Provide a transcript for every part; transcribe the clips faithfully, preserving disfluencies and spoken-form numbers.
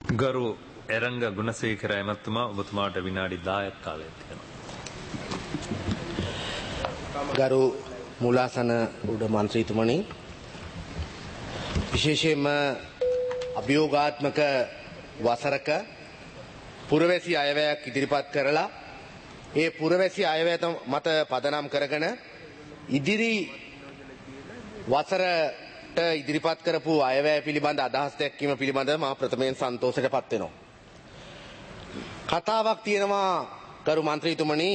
ගරු එරංග ගුණසේකර එමතුමා ඔබතුමාට විනාඩි දායක් කාලයක් තියෙනවා. ගරු මූලාසන උඩ මන්ත්‍රීතුමනි, විශේෂයෙන්ම අභියෝගාත්මක වසරක පුරවැසි අයවැයක් ඉදිරිපත් කරලා ඒ පුරවැසි අයවැය මත පදනම් කරගෙන ඉදිරි වසරට ඉදිරිපත් කරපු අයවැය පිළිබඳ අදහස් දැක්වීම පිළිබඳව මා ප්‍රථමයෙන් සන්තෝෂයටපත් වෙනවා. කතාවක් තියෙනවා ගරු මන්ත්‍රීතුමනි,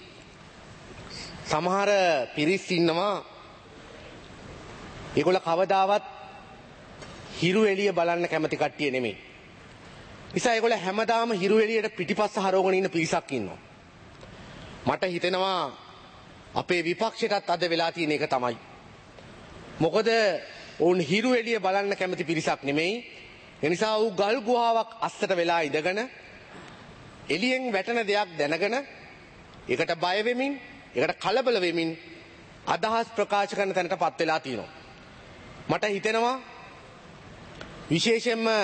සමහර පිරිස් ඉන්නවා ඒගොල්ල කවදාවත් හිරු එළිය බලන්න කැමති කට්ටිය නෙමෙයි. නිසා ඒගොල්ල හැමදාම හිරු එළියට පිටිපස්ස හරවගෙන ඉන්න පිරිසක් ඉන්නවා. මට හිතෙනවා අපේ විපක්ෂයටත් අද වෙලා තියෙන එක තමයි. මොකද ඔවුන් හිරු එළිය බලන්න කැමති පිරිසක් නෙමෙයි. ඒ නිසා ඌ ගල් ගුහාවක් අස්සට වෙලා ඉඳගෙන එළියෙන් වැටෙන දෙයක් දැනගෙන ඒකට බය වෙමින්, ඒකට කලබල වෙමින් අදහස් ප්‍රකාශ කරන තැනටපත් වෙලා තියෙනවා. මට හිතෙනවා විශේෂයෙන්ම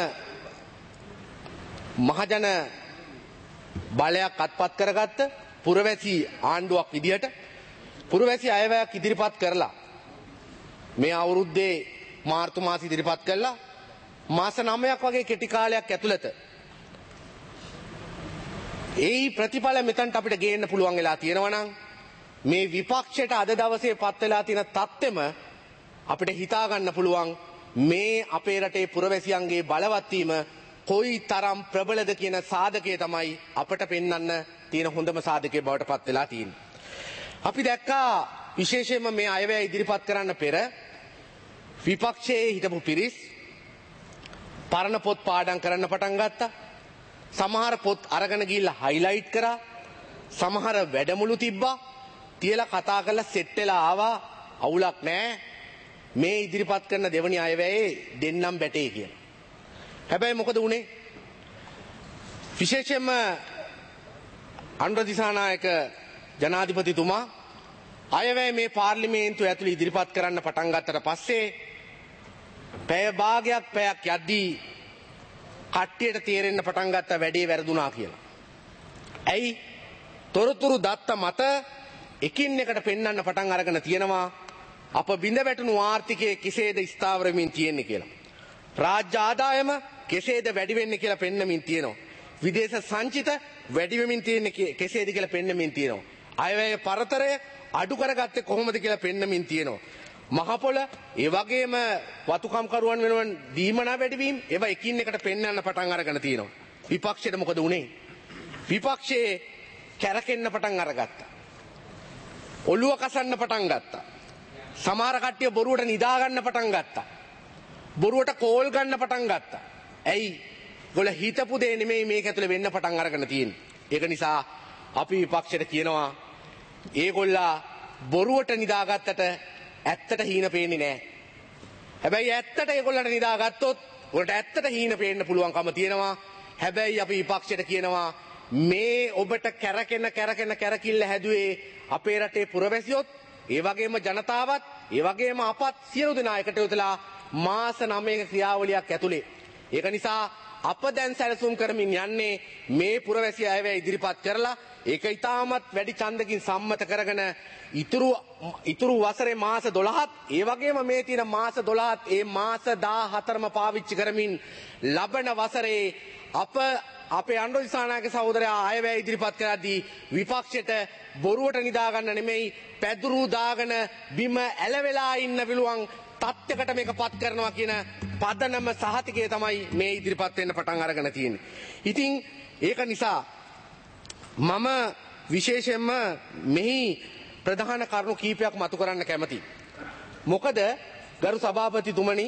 මහජන බලයක් අත්පත් කරගත්ත පුරවැසි ආණ්ඩුවක් විදිහට පුරවැසි අයවැයක් ඉදිරිපත් කරලා මේ අවුරුද්දේ මාර්තු මාසෙ ඉදිරිපත් කළා මාස නවයක් වගේ කෙටි කාලයක් ඇතුළත ඒ ප්‍රතිඵල මෙතනට අපිට ගේන්න පුළුවන් වෙලා තියෙනවා නම් මේ විපක්ෂයට අද දවසේ පත් වෙලා තියෙන තත්ත්වෙම අපිට හිතා ගන්න පුළුවන් මේ අපේ රටේ පුරවැසියන්ගේ බලවත් වීම කොයි තරම් ප්‍රබලද කියන සාධකය තමයි අපට පෙන්වන්න තියෙන හොඳම සාධකය බවට පත් වෙලා තියෙන්නේ. අපි දැක්කා විශේෂයෙන්ම මේ අයවැය ඉදිරිපත් කරන්න පෙර විපක්ෂයේ හිටපු පිරිස් පරණ පොත් පාඩම් කරන්න පටන් ගත්තා. සමහර පොත් අරගෙන ගිහිල්ලා හයිලයිට් කරා. සමහර වැඩමුළු තිබ්බා. තියලා කතා කරලා සෙට් වෙලා ආවා. අවුලක් නැහැ. මේ ඉදිරිපත් කරන දෙවනි අයවැයේ දෙන්නම් බැටේ කියලා. හැබැයි මොකද වුනේ? විශේෂයෙන්ම අනුර දිසානායක ජනාධිපතිතුමා අයවැය මේ පාර්ලිමේන්තුව ඇතුළේ ඉදිරිපත් කරන්න පටන් ගත්තට පස්සේ පැය භාගයක් පැයක් යද්දී කට්ටියට තේරෙන්න පටන් ගත්ත වැඩේ වැරදුනා කියලා. ඇයි? තොරතුරු දත්ත මත එකින් එකට පෙන්වන්න පටන් අරගෙන තියෙනවා අප බිඳ වැටුණු ආර්ථිකයේ කෙසේද ස්ථාවර වෙමින් තියෙන්නේ කියලා. රාජ්‍ය ආදායම කෙසේද වැඩි වෙන්නේ කියලා පෙන්වමින් තියෙනවා. විදේශ සංචිත වැඩි වෙමින් තියෙන්නේ කෙසේද කියලා පෙන්වමින් තියෙනවා. අයවැය පරතරය අඩු කරගත්තේ කොහොමද කියලා පෙන්වමින් තියෙනවා. මහපොළ ඒ වගේම වතුකම්කරුවන් වෙනුවෙන් දීමනා වැඩිවීම ඒවා එකින් එකට පෙන්වන්න පටන් අරගෙන තියෙනවා. විපක්ෂයට මොකද වුනේ? විපක්ෂයේ කැරකෙන්න පටන් අරගත්තා. ඔළුව කසන්න පටන් ගත්තා. සමහර කට්ටිය බොරුවට නිදා ගන්න පටන් ගත්තා. බොරුවට කෝල් ගන්න පටන් ගත්තා. ඇයි? ගොල්ල හිතපු දේ නෙමෙයි මේක ඇතුලේ වෙන්න පටන් අරගෙන තියෙන්නේ. ඒක නිසා අපි විපක්ෂයට කියනවා ඒගොල්ලා බොරුවට නිදාගත්තට ඇත්තට හීන පේන්නේ නැහැ. හැබැයි ඇත්තට ඒගොල්ලන්ට නිදාගත්තොත් උන්ට ඇත්තට හීන පේන්න පුළුවන්කම තියෙනවා. හැබැයි අපි විපක්ෂයට කියනවා මේ ඔබට කැරකෙන කැරකෙන කැරකිල්ල හැදුවේ අපේ රටේ පුරවැසියොත්, ඒ වගේම ජනතාවත්, ඒ වගේම අපත් සියලු දෙනා එකට යොදලා මාස නවයක ක්‍රියාවලියක් ඇතුලේ. ඒක නිසා අප දැන් සැලසුම් කරමින් යන්නේ මේ පුරවැසි අයවැය ඉදිරිපත් කරලා ඒක ඉතාමත් වැඩි ඡන්දකින් සම්මත කරගෙන ඉතුරු ඉතුරු වසරේ මාස දොළහත් ඒ වගේම මේ තියෙන මාස දොළහත් ඒ මාස දාහතරම පාවිච්චි කරමින් ලබන වසරේ අප අපේ අනුර දිසානායක සහෝදරයා අයවැය ඉදිරිපත් කරද්දී විපක්ෂයට බොරුවට නිදා ගන්න නෙමෙයි පැදුරු දාගෙන බිම ඇලවෙලා ඉන්න විලුවන් තත්යකට මේක පත් කරනවා කියන පදනම සහතිකය තමයි මේ ඉදිරිපත් වෙන්න පටන් අරගෙන තියෙන්නේ. ඉතින් ඒක නිසා මම විශේෂයෙන්ම මෙහි ප්‍රධාන කරුණු කීපයක් මතු කරන්න කැමතියි. මොකද ගරු සභාපතිතුමනි,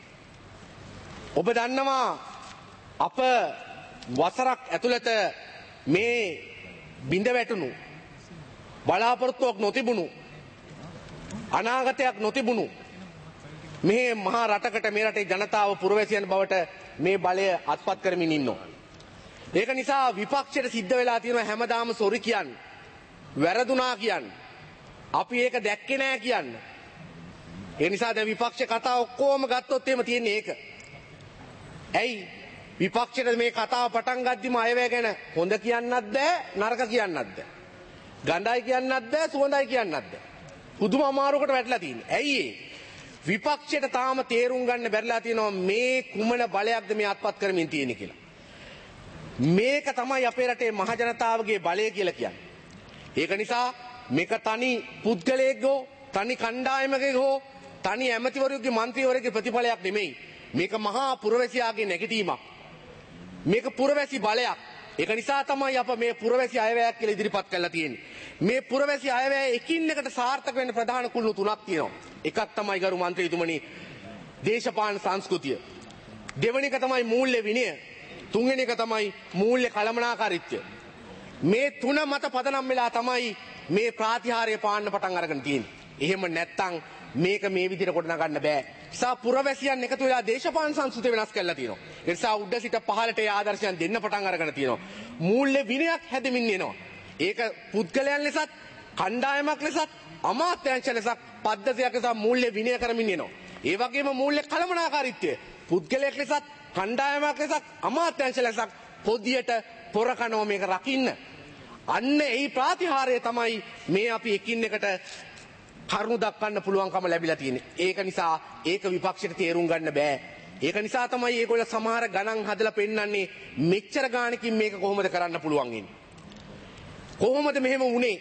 ඔබ දන්නවා අප වසරක් ඇතුළත මේ බිඳ වැටුණු බලාපොරොත්තුවක් නොතිබුණු අනාගතයක් නොතිබුණු මේ මහා රටකට මේ රටේ ජනතාව පුරවැසියන් බවට මේ බලය අත්පත් කරමින් ඉන්නවා. ඒක නිසා විපක්ෂයට සිද්ධ වෙලා තියෙනවා හැමදාම සොරි කියන්නේ, වැරදුනා කියන්නේ, අපි ඒක දැක්කේ නෑ කියන්නේ. ඒ නිසා දැන් විපක්ෂ කතා ඔක්කොම ගත්තොත් එහෙම තියෙන්නේ ඒක. ඇයි? විපක්ෂයට මේ කතාව පටන් ගද්දිම අයවැය ගැන හොඳ කියන්නත් බෑ නරක කියන්නත් බෑ. ගඳයි කියන්නත් බෑ සුවඳයි කියන්නත් බෑ. පුදුම අමාරුවකට වැටලා තියෙන්නේ. ඇයි ඒ? විපක්ෂයට තාම තේරුම් ගන්න බැරිලා තියෙනවා මේ කුමන බලයක්ද මේ අත්පත් කරමින් තියෙන්නේ කියලා. මේක තමයි අපේ රටේ මහ ජනතාවගේ බලය කියලා කියන්නේ. ඒක නිසා මේක තනි පුද්ගලයෙක් හෝ තනි කණ්ඩායමක හෝ තනි ඇමතිවරයෙකුගේ മന്ത്രിවරයෙකුගේ ප්‍රතිඵලයක් නෙමෙයි. මේක මහා පුරවැසියාගේ නැගිටීමක්. මේක පුරවැසි බලයක්. ඒක නිසා තමයි අප මේ පුරවැසි අයවැයක් කියලා ඉදිරිපත් කරලා තියෙන්නේ. මේ පුරවැසි අයවැය එකින් එකට සාර්ථක වෙන්න ප්‍රධාන කුළු තුනක් තියෙනවා. එකක් තමයි ගරු මන්ත්‍රීතුමනි දේශපාලන සංස්කෘතිය. දෙවෙනි එක තමයි මූල්‍ය විනය. තුන්වෙනි එක තමයි මූල්‍ය කළමනාකාරීත්වය. මේ තුන මත පදනම් වෙලා තමයි මේ ප්‍රාතිහාර්ය පාන්න පටන් අරගෙන තියෙන්නේ. එහෙම නැත්තම් මේක මේ විදිහට ගොඩනගන්න බෑ. නිසා පුරවැසියන් එකතු වෙලා දේශපාලන සංස්කෘතිය වෙනස් කරලා තියෙනවා. ඒ නිසා උඩ සිට පහළට ඒ ආදර්ශයන් දෙන්න පටන් අරගෙන තියෙනවා. මූල්‍ය විනයක් හැදෙමින් එනවා. ඒක පුද්ගලයන් ලෙසත් කණ්ඩායමක් ලෙසත් අමාත්‍යාංශ ලෙසත් පද්ධතියක් ලෙසත් මූල්‍ය විනය කරමින් එනවා. ඒ වගේම මූල්‍ය කළමනාකාරීත්වය පුද්ගලයෙක් ලෙසත් කණ්ඩායමක් ලෙසත් අමාත්‍යාංශ ලෙසත් පොදියට පොරකනෝ මේක රකින්න. අන්න ඒ ප්‍රාතිහාර්යය තමයි මේ අපි එකින් එකට කරුණු දක්වන්න පුළුවන්කම ලැබිලා තියෙන්නේ. ඒක නිසා ඒක විපක්ෂයට තේරුම් ගන්න බෑ. ඒක නිසා තමයි ඒගොල්ලෝ සමහර ගණන් හදලා පෙන්නන්නේ මෙච්චර ගාණකින් මේක කොහොමද කරන්න පුළුවන් ඉන්නේ. කොහොමද මෙහෙම වුනේ?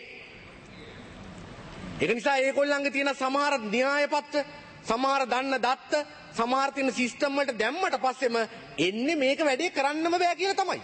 ඒක නිසා ඒගොල්ලන්ගේ තියෙන සමහර න්‍යාය පත්‍ර, සමහර දන්න දත්ත, සමහර තියෙන සිස්ටම් වලට දැම්මට පස්සෙම එන්නේ මේක වැඩේ කරන්නම බෑ කියලා තමයි.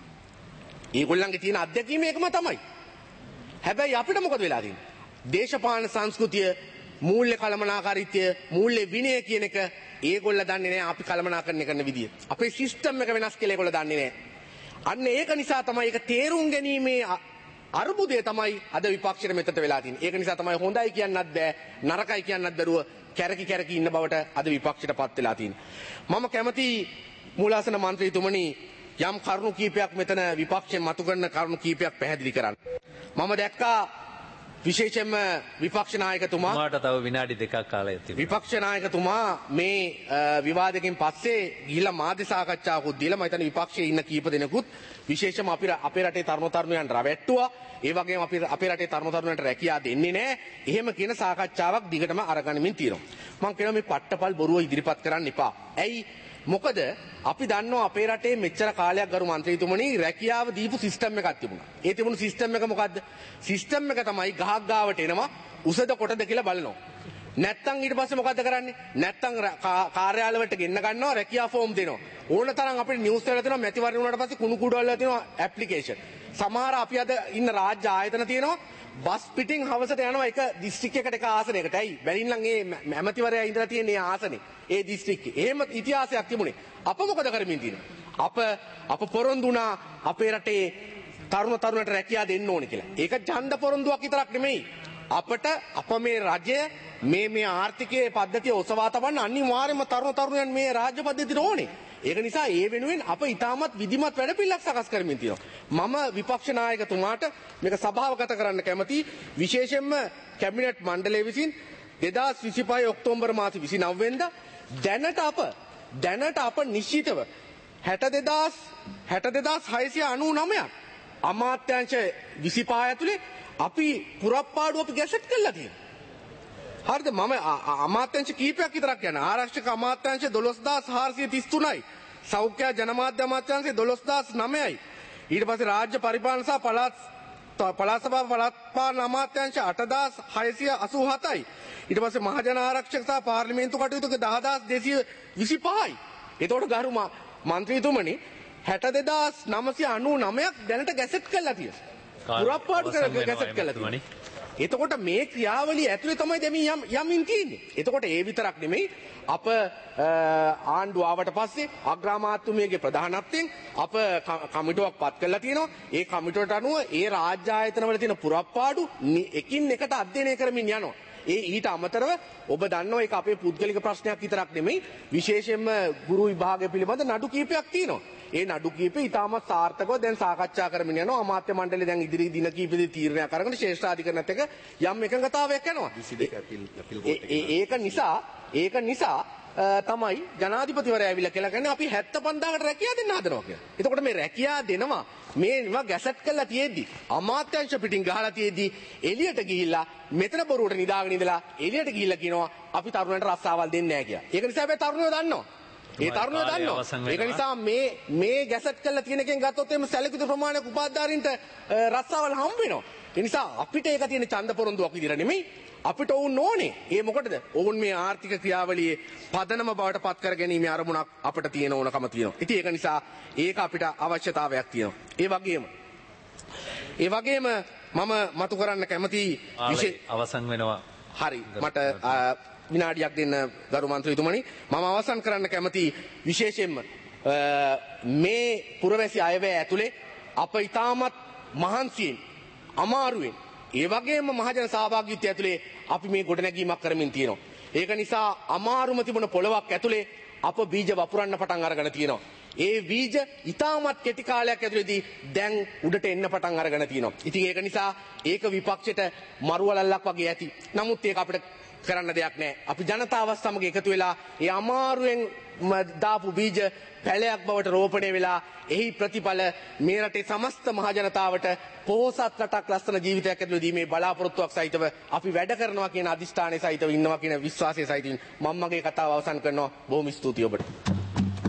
ඒගොල්ලන්ගේ තියෙන අත්දැකීම ඒකම තමයි. හැබැයි අපිට මොකද වෙලා තියෙන්නේ? දේශපාලන සංස්කෘතිය, මූල්‍ය කළමනාකාරීත්වය, මූල්‍ය විනය කියන එක ඒගොල්ලෝ දන්නේ නැහැ අපි කළමනාකරණය කරන විදිය. අපේ සිස්ටම් එක වෙනස් කියලා ඒගොල්ලෝ දන්නේ නැහැ. අන්න ඒක නිසා තමයි ඒක තේරුම් ගැනීමේ අරුබුදය තමයි අද විපක්ෂයට මෙතට වෙලා තියෙන්නේ. ඒක නිසා තමයි හොඳයි කියන්නත් බෑ, නරකයි කියන්නත් බැරුව කැරකි කැරකි ඉන්න බවට අද විපක්ෂයට පත් වෙලා තියෙන්නේ. මම කැමති මූලාසන මන්ත්‍රීතුමනි යම් කරුණු කීපයක් මෙතන විපක්ෂයෙන් මතු කරන කරුණු කීපයක් පැහැදිලි කරන්න. මම දැක්කා විශේෂයෙන්ම විපක්ෂ නායකතුමා මාට තව විනාඩි දෙකක් කාලය තිබෙනවා. විපක්ෂ නායකතුමා මේ විවාදකින් පස්සේ ගිහිල්ලා මාධ්‍ය සාකච්ඡාවකුත් දීලා මම හිතන්නේ විපක්ෂයේ ඉන්න කීප දෙනෙකුත් විශේෂම අපි අපේ රටේ තරුණ තරුණියන් රැවට්ටුවා. ඒ වගේම අපි අපේ රටේ තරුණ තරුණියන්ට රැකියාව දෙන්නේ නැහැ. එහෙම කියන සාකච්ඡාවක් දිගටම අරගෙනමින් තියෙනවා. මම කියනවා මේ පට්ටපල් බොරුව ඉදිරිපත් කරන්න එපා. ඇයි? මොකද අපි දන්නවා අපේ රටේ මෙච්චර කාලයක් ගරු මන්ත්‍රීතුමනි රැකියාව දීපු සිස්ටම් එකක් තිබුණා. ඒ තිබුණු සිස්ටම් එක මොකද්ද? සිස්ටම් එක තමයි ගහක් ගාවට එනවා උසද කොටද කියලා බලනවා. නැත්තම් ඊට පස්සේ මොකද්ද කරන්නේ? නැත්තම් කාර්යාලවලට ගෙන්න ගන්නවා රැකියා ෆෝම් දෙනවා. ඕන තරම් අපිට නිවුස් වල තියෙනවා මැතිවරණ වුණාට පස්සේ කුණු කුඩු වල තියෙනවා ඇප්ලිකේෂන්. සමහර අපි අද ඉන්න රාජ්‍ය ආයතන තියෙනවා බස් පිටින් හවසට යනවා එක දිස්ත්‍රික් එකකට එක ආසනයකට. ඇයි? බැරිනම් ඒ ඇමතිවරයා ඉඳලා තියෙන ඒ ආසනේ ඒ දිස්ත්‍රික්කේ. එහෙම ඉතිහාසයක් තිබුණේ. අප මොකද කරමින් තියෙන්නේ? අප අප පොරොන්දු වුණා අපේ රටේ තරුණ තරුණට රැකියාව දෙන්න ඕනේ කියලා. ඒක ඡන්ද පොරොන්දුවක් විතරක් නෙමෙයි. අපට අප මේ රජය මේ මේ ආර්ථිකයේ පද්ධතිය ඔසවා තබන්න අනිවාර්යයෙන්ම තරුණ තරුණයන් මේ රාජ්‍ය පද්ධතියට ඕනේ. ඒක නිසා ඒ වෙනුවෙන් අප ඉතාමත් විධිමත් වැඩපිළිවෙලක් සකස් කරමින් තියෙනවා. මම විපක්ෂ නායකතුමාට මේක සභාවගත කරන්න කැමති. විශේෂයෙන්ම කැබිනට් මණ්ඩලය විසින් දෙදාස් විසිපහ ඔක්තෝබර් මාස විසිනව වෙනිදා දැනට අප දැනට අප නිශ්චිතව හැට දෙදාස් හයසිය අනූ නවයක් අමාත්‍යාංශ විසිපහ ඇතුලේ අපි පුරප්පාඩු අපි ගැසට් කරලා තියෙනවා. හරිද? මම අමාත්‍යාංශ කීපයක් විතරක් යන ආරක්ෂක අමාත්‍යාංශ දොළොස්දාස් හාරසිය තිස් තුනයි, සෞඛ්‍ය ජනමාධ්‍ය අමාත්‍යාංශය දොළොස්දාස් නවයයි, ඊට පස්සේ රාජ්‍ය පරිපාලන සහ පළාත් පළාත් සභා පළාත් පාලන අමාත්‍යාංශ අටදාස් හයසිය අසූ හතයි, ඊට පස්සේ මහජන ආරක්ෂක සහ පාර්ලිමේන්තු කටයුතු දහදාස් දෙසිය විසිපහයි. එතකොට ගරු මන්ත්‍රීතුමනි හැට දෙදාස් නවසිය අනූ නවයක් දැනට ගැසට් කරලා තියෙනවා. පුරප්පාඩු ගැසට් කරලා තියෙනවා. එතකොට මේ ක්‍රියාවලිය ඇතුලේ තමයි දැන් යම් යමින් තියෙන්නේ. එතකොට ඒ විතරක් නෙමෙයි අප ආණ්ඩුව ආවට පස්සේ අග්‍රාමාත්‍යතුමියගේ ප්‍රධානත්වයෙන් අප කමිටුවක් පත් කරලා තියෙනවා. ඒ කමිටුවට අනුව ඒ රාජ්‍ය ආයතනවල තියෙන පුරප්පාඩු එකින් එකට අධ්‍යයනය කරමින් යනවා. ඒ ඊට අමතරව ඔබ දන්නවා ඒක අපේ පුද්ගලික ප්‍රශ්නයක් විතරක් නෙමෙයි, විශේෂයෙන්ම ගුරු විභාගය පිළිබඳ නඩු කීපයක් තියෙනවා. ඒ නඩු කීපේ ඉතාමත් සාර්ථකව දැන් සාකච්ඡා කරමින් යනවා. අමාත්‍ය මණ්ඩලය දැන් ඉදිරි දින කීපෙදී තීරණයක් අරගෙන ශ්‍රේෂ්ඨාධිකරණත් එක්ක යම් එකඟතාවයක් යනවා. ඒක නිසා ඒක නිසා තමයි ජනාධිපතිවරයා ඇවිල්ලා කියලා කියන්නේ අපි හැත්තෑ පන්දාහකට රැකියාව දෙන්න හදනවා කියලා. එතකොට මේ රැකියාව දෙනවා මේවා ගැසට් කරලා තියෙද්දි අමාත්‍යාංශ පිටින් ගහලා තියෙද්දි එළියට ගිහිල්ලා මෙතන බොරුවට නිදාගෙන ඉඳලා එළියට ගිහිල්ලා කියනවා අපි තරුණයන්ට රස්සාවල් දෙන්නේ නැහැ කියලා. ඒක නිසා හැබැයි තරුණයෝ දන්නවා. ඒ තරුණයෝ දන්නවා. ඒක නිසා මේ මේ ගැසට් කරලා තියෙන එකෙන් ගත්තොත් එimhe සැලකිත ප්‍රමාණයක් උපාධාරීන්ට රස්සාවල් හම්බ වෙනවා. ඒ නිසා අපිට ඒක තියෙන ඡන්ද පොරොන්දුවක් විදිහට නෙමෙයි අපිට ඕන ඕනේ. ඒ මොකටද? ඕන් මේ ආර්ථික ක්‍රියාවලියේ පදනම බවට පත් කර ගැනීම අරමුණක් අපිට තියෙන ඕනකම තියෙනවා. ඉතින් ඒක නිසා ඒක අපිට අවශ්‍යතාවයක් තියෙනවා. ඒ වගේම ඒ වගේම මම මතු කරන්න කැමති විශේෂ අවසන් වෙනවා. හරි. මට විනාඩියක් දෙන්න ගරු මන්ත්‍රීතුමනි. මම අවසන් කරන්න කැමති විශේෂයෙන්ම මේ පුරවැසි අයවැය ඇතුලේ අප ඉතාමත් මහන්සියෙන් අමාරුවෙන් ඒ වගේම මහජන සහභාගීත්වය ඇතුලේ අපි මේ ගොඩනැගීමක් කරමින් තියෙනවා. ඒක නිසා අමාරුම තිබුණ පොළවක් ඇතුලේ අප බීජ වපුරන්න පටන් අරගෙන තියෙනවා. ඒ බීජ ඉතාමත් කෙටි කාලයක් ඇතුලේදී දැන් උඩට එන්න පටන් අරගෙන තියෙනවා. ඉතින් ඒක නිසා ඒක විපක්ෂයට මරුවලල්ලක් වගේ ඇති. නමුත් ඒක අපිට කරන්න දෙයක් නැහැ. අපි ජනතාවත් සමග එකතු වෙලා ඒ අමාරුවෙන් දාපු බීජ පැලයක් බවට රෝපණය වෙලා එහි ප්‍රතිඵල මේ රටේ සමස්ත මහ ජනතාවට පොහොසත් රටක් ලස්සන ජීවිතයක් ඇතුළතදී මේ බලාපොරොත්තුවක් සහිතව අපි වැඩ කරනවා කියන අදිෂ්ඨානය සහිතව ඉන්නවා කියන විශ්වාසය සහිතින් මම මගේ කතාව අවසන් කරනවා. බොහොම ස්තුතියි ඔබට.